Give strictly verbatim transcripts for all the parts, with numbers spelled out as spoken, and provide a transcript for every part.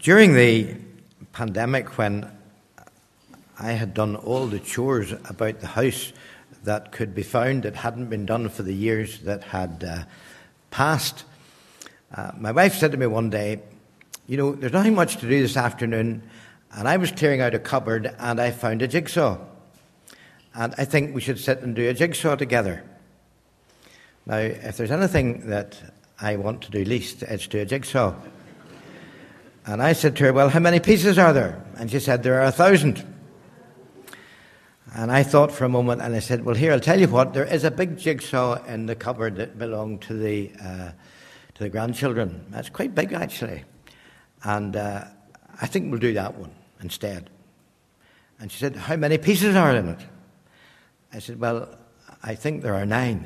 During the pandemic, when I had done all the chores about the house that could be found that hadn't been done for the years that had uh, passed, uh, my wife said to me one day, you know, there's nothing much to do this afternoon, and I was clearing out a cupboard and I found a jigsaw. And I think we should sit and do a jigsaw together. Now, if there's anything that I want to do least, it's do a jigsaw. And I said to her, well, how many pieces are there? And she said, there are a thousand. And I thought for a moment, and I said, well, here, I'll tell you what, there is a big jigsaw in the cupboard that belonged to the uh, to the grandchildren. That's quite big, actually. And uh, I think we'll do that one instead. And she said, how many pieces are in it? I said, well, I think there are nine.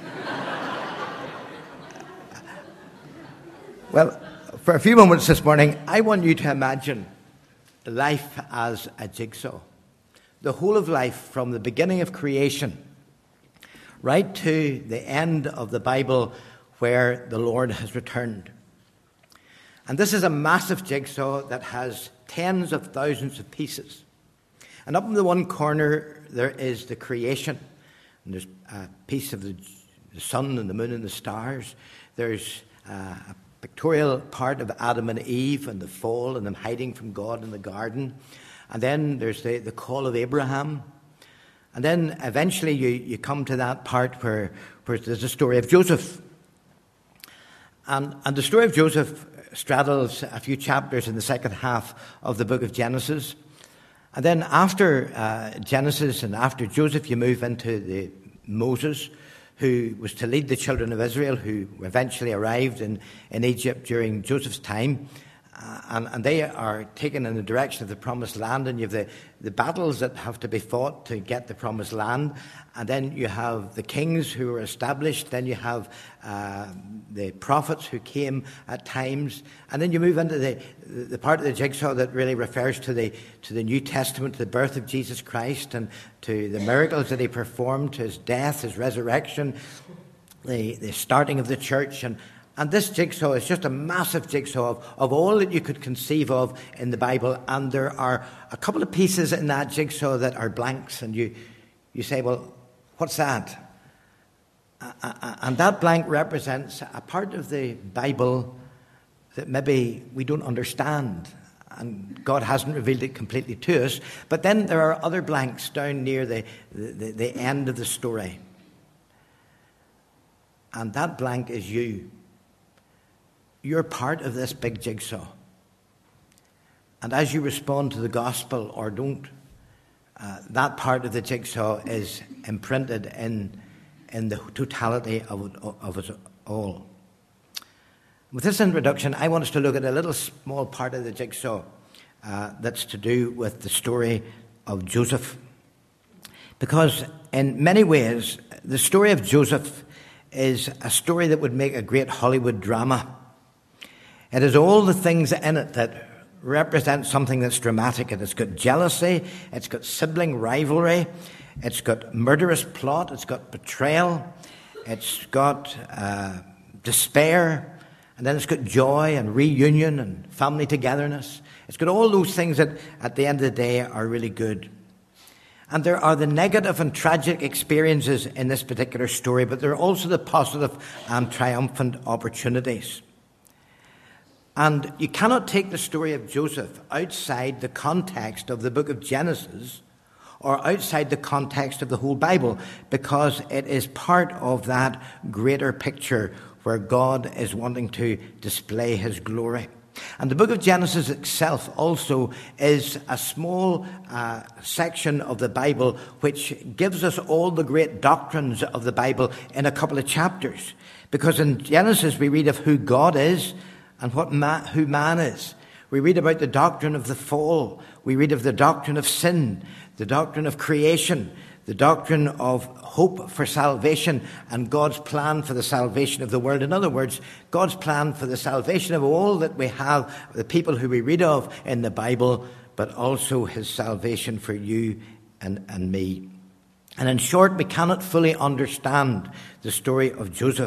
Well, for a few moments this morning, I want you to imagine life as a jigsaw. The whole of life, from the beginning of creation right to the end of the Bible where the Lord has returned. And this is a massive jigsaw that has tens of thousands of pieces. And up in the one corner, there is the creation. And there's a piece of the, the sun and the moon and the stars. There's uh, a pictorial part of Adam and Eve and the fall and them hiding from God in the garden. And then there's the, the call of Abraham. And then eventually you, you come to that part where, where there's the story of Joseph. And, and the story of Joseph straddles a few chapters in the second half of the book of Genesis. And then after uh, Genesis and after Joseph, you move into the Moses, who was to lead the children of Israel, who eventually arrived in, in Egypt during Joseph's time. Uh, and, and they are taken in the direction of the promised land, and you have the, the battles that have to be fought to get the promised land. And then you have the kings who are established. Then you have uh, the prophets who came at times. And then you move into the, the part of the jigsaw that really refers to the, to the New Testament, to the birth of Jesus Christ and to the miracles that he performed, to his death, his resurrection, the, the starting of the church. And And this jigsaw is just a massive jigsaw of, of all that you could conceive of in the Bible. And there are a couple of pieces in that jigsaw that are blanks. And you, you say, well, what's that? And that blank represents a part of the Bible that maybe we don't understand. And God hasn't revealed it completely to us. But then there are other blanks down near the, the, the end of the story. And that blank is you. You're part of this big jigsaw. And as you respond to the gospel or don't, uh, that part of the jigsaw is imprinted in, in the totality of it, of it all. With this introduction, I want us to look at a little small part of the jigsaw uh, that's to do with the story of Joseph. Because in many ways, the story of Joseph is a story that would make a great Hollywood drama. It has all the things in it that represent something that's dramatic. It's got jealousy, it's got sibling rivalry, it's got murderous plot, it's got betrayal, it's got uh, despair, and then it's got joy and reunion and family togetherness. It's got all those things that at the end of the day are really good. And there are the negative and tragic experiences in this particular story, but there are also the positive and triumphant opportunities. And you cannot take the story of Joseph outside the context of the book of Genesis or outside the context of the whole Bible, because it is part of that greater picture where God is wanting to display his glory. And the book of Genesis itself also is a small uh, section of the Bible which gives us all the great doctrines of the Bible in a couple of chapters. Because in Genesis we read of who God is, and what man, who man is. We read about the doctrine of the fall. We read of the doctrine of sin, the doctrine of creation, the doctrine of hope for salvation, and God's plan for the salvation of the world. In other words, God's plan for the salvation of all that we have, the people who we read of in the Bible, but also his salvation for you and, and me. And in short, we cannot fully understand the story of Joseph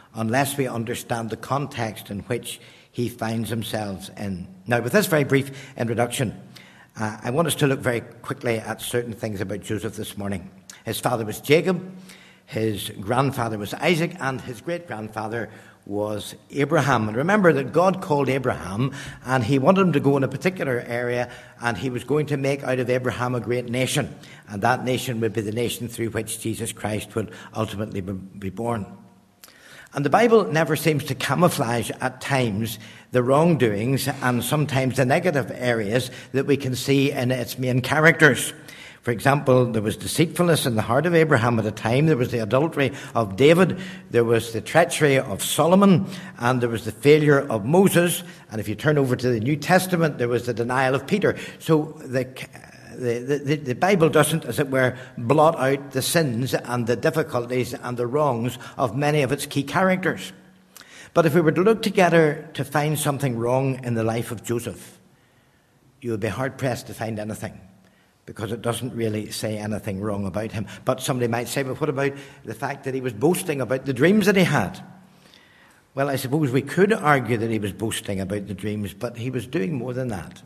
unless we understand the context in which he finds himself in. Now, with this very brief introduction, uh, I want us to look very quickly at certain things about Joseph this morning. His father was Jacob, his grandfather was Isaac, and his great-grandfather was Abraham. And remember that God called Abraham, and he wanted him to go in a particular area, and he was going to make out of Abraham a great nation. And that nation would be the nation through which Jesus Christ would ultimately be born. And the Bible never seems to camouflage at times the wrongdoings and sometimes the negative areas that we can see in its main characters. For example, there was deceitfulness in the heart of Abraham at a time. There was the adultery of David. There was the treachery of Solomon. And there was the failure of Moses. And if you turn over to the New Testament, there was the denial of Peter. So the, the, the, the Bible doesn't, as it were, blot out the sins and the difficulties and the wrongs of many of its key characters. But if we were to look together to find something wrong in the life of Joseph, you would be hard-pressed to find anything, because it doesn't really say anything wrong about him. But somebody might say, well, what about the fact that he was boasting about the dreams that he had? Well, I suppose we could argue that he was boasting about the dreams, but he was doing more than that.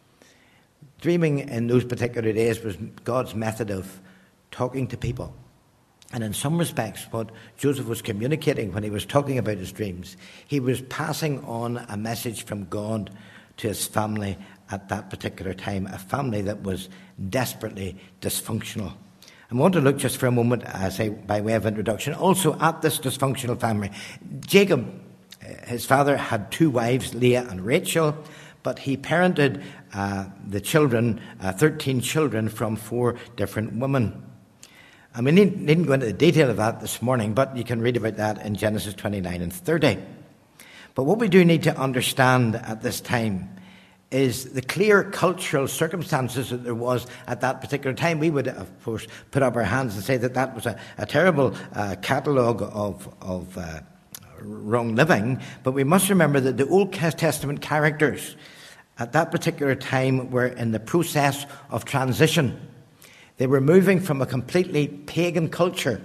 Dreaming in those particular days was God's method of talking to people. And in some respects, what Joseph was communicating when he was talking about his dreams, he was passing on a message from God to his family at that particular time, a family that was desperately dysfunctional. I want to look just for a moment, as I, by way of introduction, also at this dysfunctional family. Jacob, his father, had two wives, Leah and Rachel, but he parented uh, the children, uh, thirteen children, from four different women. And we need, needn't go into the detail of that this morning, but you can read about that in Genesis twenty-nine and thirty. But what we do need to understand at this time is the clear cultural circumstances that there was at that particular time. We would, of course, put up our hands and say that that was a, a terrible uh, catalogue of, of uh, wrong living. But we must remember that the Old Testament characters at that particular time were in the process of transition. They were moving from a completely pagan culture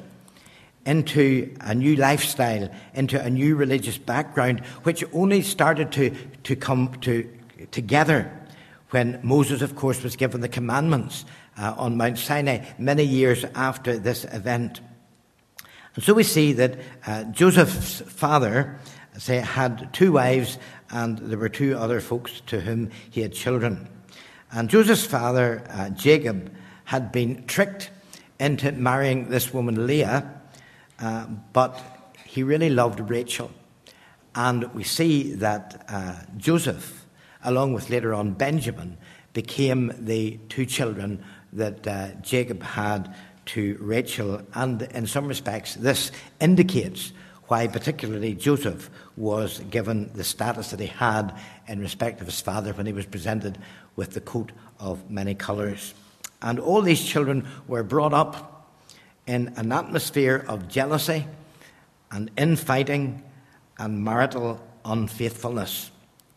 into a new lifestyle, into a new religious background, which only started to, to come to together when Moses, of course, was given the commandments uh, on Mount Sinai many years after this event. And so we see that uh, Joseph's father, say, had two wives, and there were two other folks to whom he had children. And Joseph's father, uh, Jacob, had been tricked into marrying this woman Leah, uh, but he really loved Rachel. And we see that uh, Joseph, along with later on Benjamin, became the two children that uh, Jacob had to Rachel. And in some respects, this indicates why particularly Joseph was given the status that he had in respect of his father when he was presented with the coat of many colours. And all these children were brought up in an atmosphere of jealousy and infighting and marital unfaithfulness.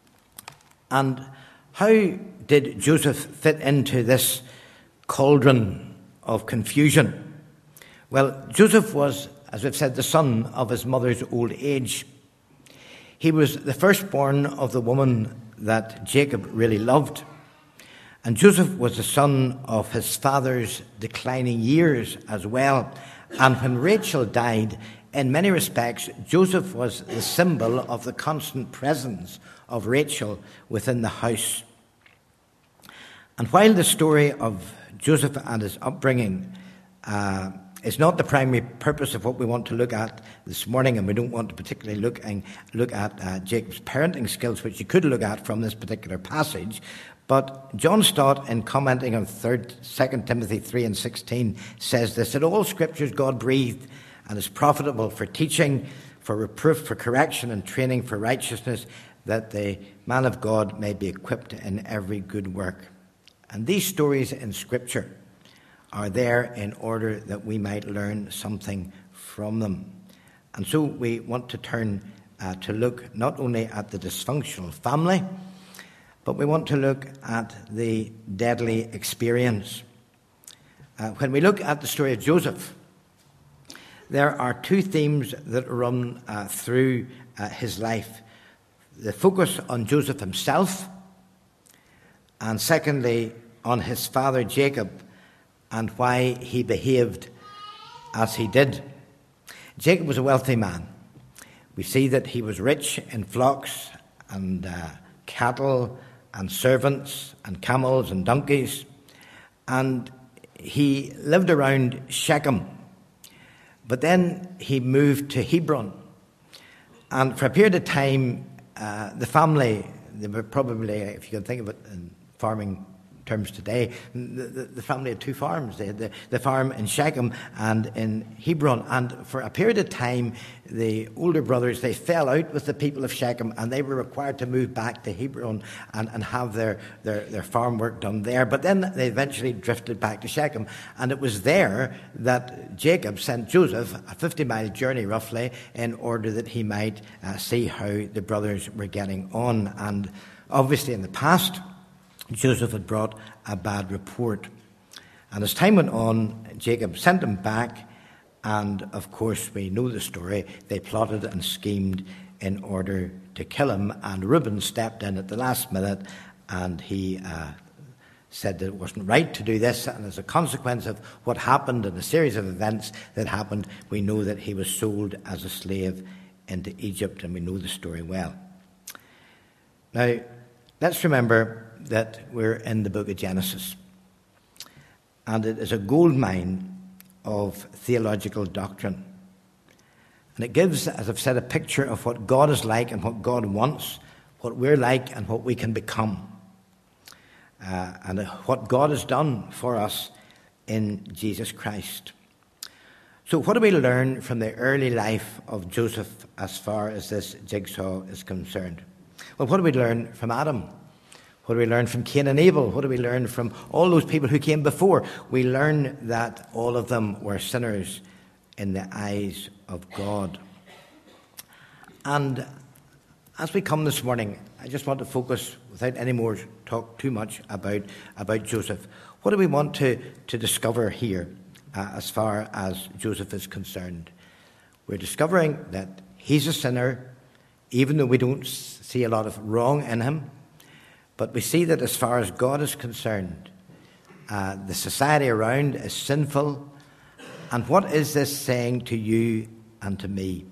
And how did Joseph fit into this cauldron of confusion? Well, Joseph was, as we've said, the son of his mother's old age. He was the firstborn of the woman that Jacob really loved. And Joseph was the son of his father's declining years as well. And when Rachel died, in many respects, Joseph was the symbol of the constant presence of Rachel within the house. And while the story of Joseph and his upbringing uh, is not the primary purpose of what we want to look at this morning, and we don't want to particularly look, and look at uh, Jacob's parenting skills, which you could look at from this particular passage, but John Stott, in commenting on Second Timothy three and sixteen, says this, that all Scripture is God-breathed and is profitable for teaching, for reproof, for correction, and training for righteousness, that the man of God may be equipped in every good work. And these stories in Scripture are there in order that we might learn something from them. And so we want to turn uh, to look not only at the dysfunctional family, but we want to look at the deadly experience. Uh, when we look at the story of Joseph, there are two themes that run uh, through uh, his life. The focus on Joseph himself, and secondly, on his father Jacob and why he behaved as he did. Jacob was a wealthy man. We see that he was rich in flocks and uh, cattle and servants and camels and donkeys. And he lived around Shechem. But then he moved to Hebron. And for a period of time, uh, the family, they were probably, if you can think of it in farming terms today, the, the, the family had two farms. They had the, the farm in Shechem and in Hebron. And for a period of time, the older brothers, they fell out with the people of Shechem, and they were required to move back to Hebron and, and have their, their, their farm work done there. But then they eventually drifted back to Shechem. And it was there that Jacob sent Joseph a fifty-mile journey, roughly, in order that he might uh, see how the brothers were getting on. And obviously in the past, Joseph had brought a bad report. And as time went on, Jacob sent him back, and of course we know the story. They plotted and schemed in order to kill him, and Reuben stepped in at the last minute, and he uh, said that it wasn't right to do this, and as a consequence of what happened and a series of events that happened, we know that he was sold as a slave into Egypt, and we know the story well. Now, let's remember that we're in the book of Genesis. And it is a goldmine of theological doctrine. And it gives, as I've said, a picture of what God is like and what God wants, what we're like and what we can become, uh, and what God has done for us in Jesus Christ. So what do we learn from the early life of Joseph as far as this jigsaw is concerned? Well, what do we learn from Adam? What do we learn from Cain and Abel? What do we learn from all those people who came before? We learn that all of them were sinners in the eyes of God. And as we come this morning, I just want to focus, without any more talk too much about, about Joseph. What do we want to, to discover here uh, as far as Joseph is concerned? We're discovering that he's a sinner, even though we don't see a lot of wrong in him. But we see that as far as God is concerned, uh, the society around is sinful. And what is this saying to you and to me?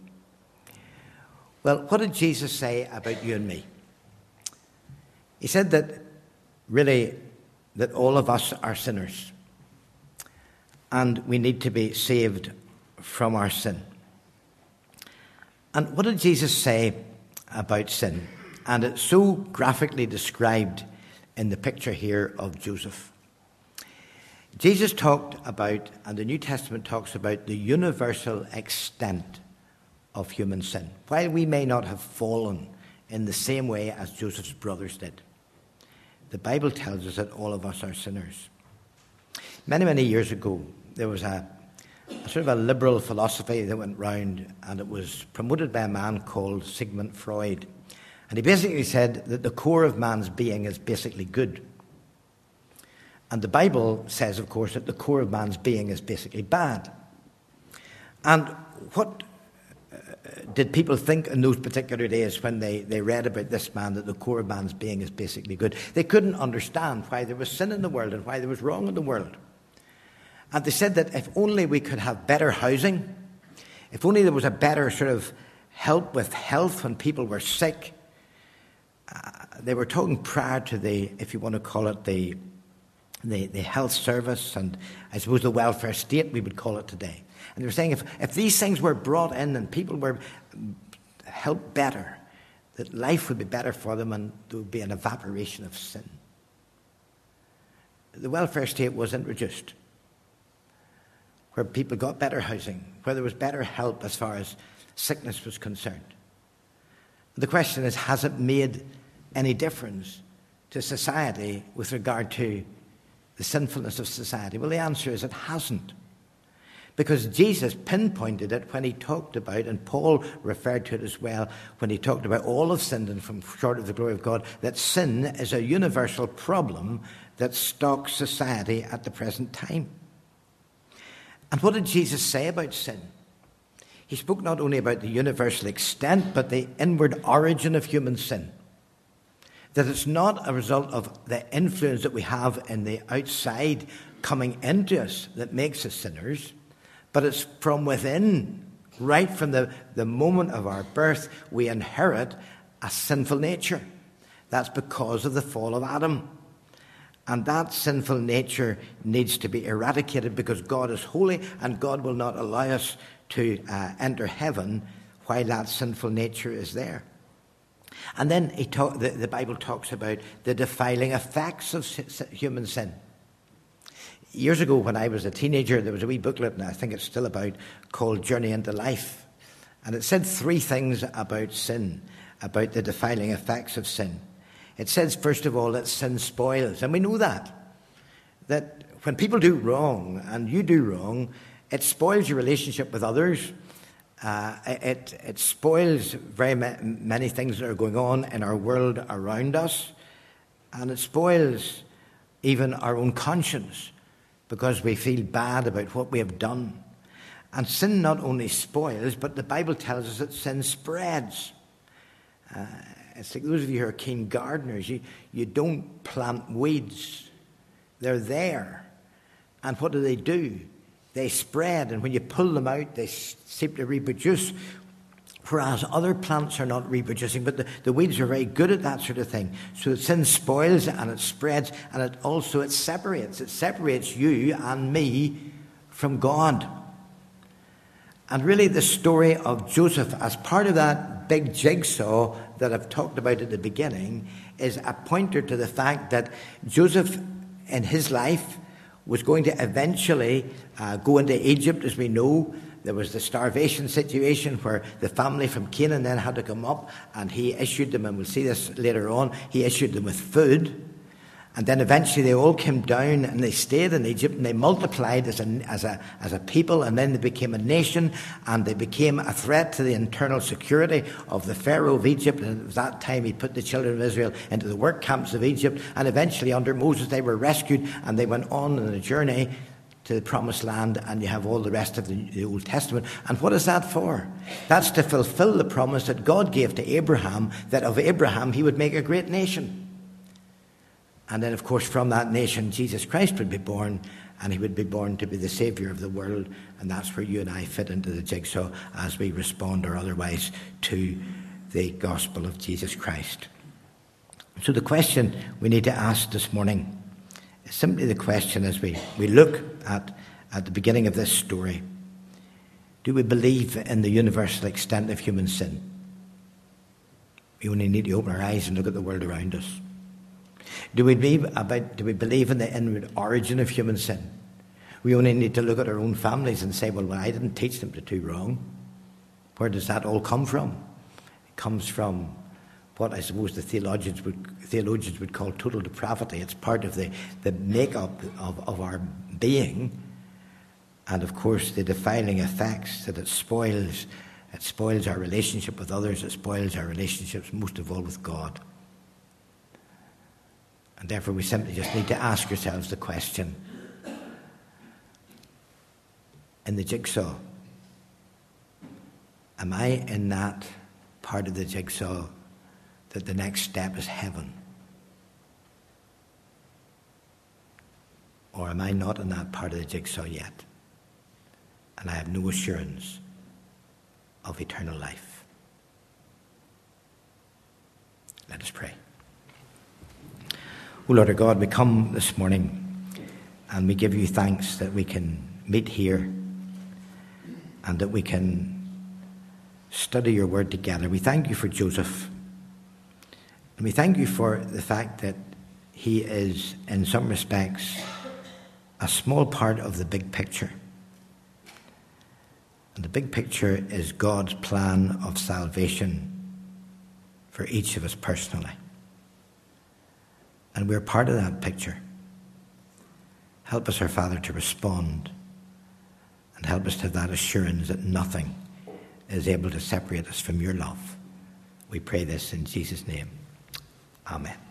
Well, what did Jesus say about you and me? He said that really that all of us are sinners. And we need to be saved from our sin. And what did Jesus say about sin? And it's so graphically described in the picture here of Joseph. Jesus talked about, and the New Testament talks about, the universal extent of human sin. While we may not have fallen in the same way as Joseph's brothers did, the Bible tells us that all of us are sinners. Many, many years ago, there was a, a sort of a liberal philosophy that went round, and it was promoted by a man called Sigmund Freud. And he basically said that the core of man's being is basically good. And the Bible says, of course, that the core of man's being is basically bad. And what uh, did people think in those particular days when they, they read about this man, that the core of man's being is basically good? They couldn't understand why there was sin in the world and why there was wrong in the world. And they said that if only we could have better housing, if only there was a better sort of help with health when people were sick. Uh, they were talking prior to the, if you want to call it, the, the the health service and I suppose the welfare state, we would call it today. And they were saying if, if these things were brought in and people were helped better, that life would be better for them and there would be an evaporation of sin. The welfare state was introduced, where people got better housing, where there was better help as far as sickness was concerned. The question is, has it made any difference to society with regard to the sinfulness of society? Well, the answer is it hasn't. Because Jesus pinpointed it when he talked about, and Paul referred to it as well, when he talked about all have sinned and come short of the glory of God, that sin is a universal problem that stalks society at the present time. And what did Jesus say about sin? He spoke not only about the universal extent, but the inward origin of human sin. That it's not a result of the influence that we have in the outside coming into us that makes us sinners, but it's from within. Right from the, the moment of our birth, we inherit a sinful nature. That's because of the fall of Adam. And that sinful nature needs to be eradicated because God is holy and God will not allow us to uh, enter heaven while that sinful nature is there. And then he talk, the, the Bible talks about the defiling effects of human sin. Years ago when I was a teenager, there was a wee booklet, and I think it's still about, called Journey into Life. And it said three things about sin, about the defiling effects of sin. It says, first of all, that sin spoils. And we know that. That when people do wrong, and you do wrong, it spoils your relationship with others. Uh, it, it spoils very ma- many things that are going on in our world around us. And it spoils even our own conscience because we feel bad about what we have done. And sin not only spoils, but the Bible tells us that sin spreads. Uh, it's like those of you who are keen gardeners, you, you don't plant weeds. They're there. And what do they do? They spread, and when you pull them out, they seem to reproduce, whereas other plants are not reproducing. But the, the weeds are very good at that sort of thing. So sin spoils and it spreads, and it also it separates. It separates you and me from God. And really the story of Joseph, as part of that big jigsaw that I've talked about at the beginning, is a pointer to the fact that Joseph in his life was going to eventually uh, go into Egypt. As we know, there was the starvation situation where the family from Canaan then had to come up, and he issued them, and we'll see this later on, he issued them with food. And then eventually they all came down and they stayed in Egypt and they multiplied as a, as a, as a people, and then they became a nation, and they became a threat to the internal security of the Pharaoh of Egypt. And at that time he put the children of Israel into the work camps of Egypt, and eventually under Moses they were rescued and they went on in a journey to the promised land, and you have all the rest of the, the Old Testament. And what is that for? That's to fulfill the promise that God gave to Abraham, that of Abraham he would make a great nation. And then, of course, from that nation, Jesus Christ would be born, and he would be born to be the Saviour of the world. And that's where you and I fit into the jigsaw as we respond or otherwise to the gospel of Jesus Christ. So the question we need to ask this morning is simply the question as we, we look at, at the beginning of this story. Do we believe in the universal extent of human sin? We only need to open our eyes and look at the world around us. Do we believe about? Do we believe in the inward origin of human sin? We only need to look at our own families and say, well, well, I didn't teach them to do wrong. Where does that all come from? It comes from what I suppose the theologians would, theologians would call total depravity. It's part of the, the makeup of, of our being. And, of course, the defiling effects that it spoils. It spoils our relationship with others. It spoils our relationships, most of all, with God. And therefore we simply just need to ask ourselves the question, in the jigsaw, am I in that part of the jigsaw that the next step is heaven? Or am I not in that part of the jigsaw yet? And I have no assurance of eternal life. Let us pray. O Lord our God, we come this morning and we give you thanks that we can meet here and that we can study your word together. We thank you for Joseph. And we thank you for the fact that he is, in some respects, a small part of the big picture. And the big picture is God's plan of salvation for each of us personally. And we're part of that picture. Help us, our Father, to respond, and help us to have that assurance that nothing is able to separate us from your love. We pray this in Jesus' name. Amen.